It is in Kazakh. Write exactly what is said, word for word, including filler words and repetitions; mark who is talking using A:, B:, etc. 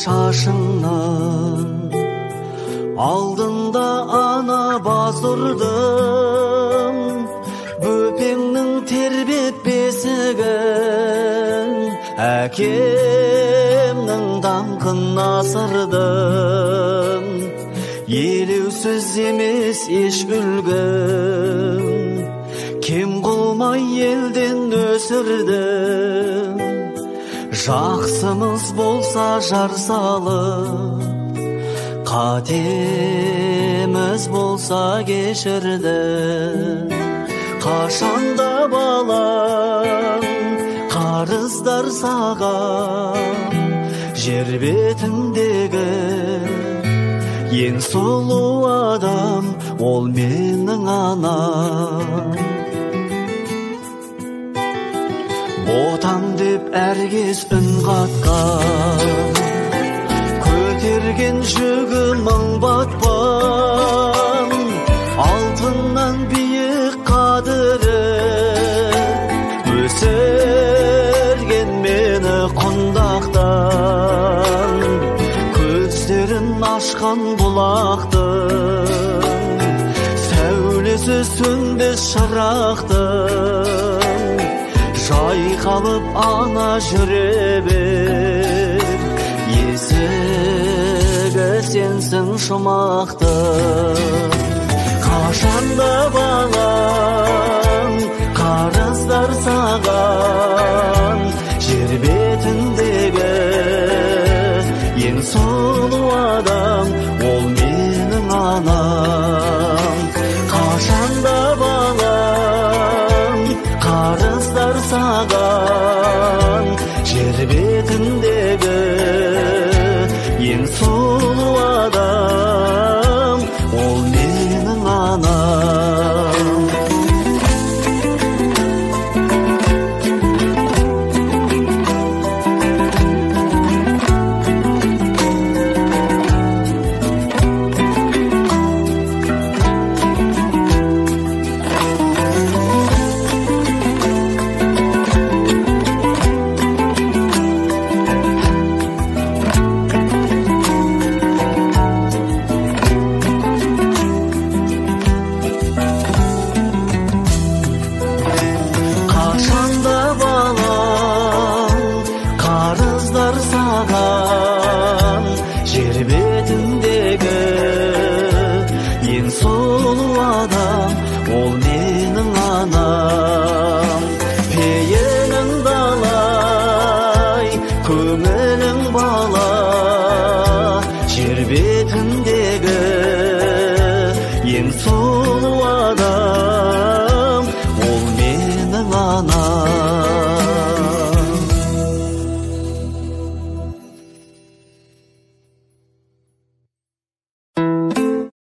A: шашыңнан алдында ана бас ұрдым, бөпеңнің тербет бесігін әкемнің даңқын асырдым. Елеусіз емес еш үлгім, кем қылмай елден өсірдім. Жақсымыз болса жар салып, қатеміз болса кешірдім. Қашанда балам қарыздар саған, жер бетіндегі ең сұлу адам ол менің анам. Ботам деп әркез үн қатқан, көтерген жүгі мың батпан, алтыннан биік қадірі өсірген мені құндақтан. Көздерін ашқан бұлақтың, сәулесі сөнбес шырақтың, жайқалып ана жүре бер, есігі сенсің жұмақтың. Қашанда балам қарыздар саған, жер бетіндегі ең сұлу адам ол менің анам. Қашанда балам қарыздар саған, жер бетіндегі ең сұлу адам ол менің анам.
B: Ең сұлу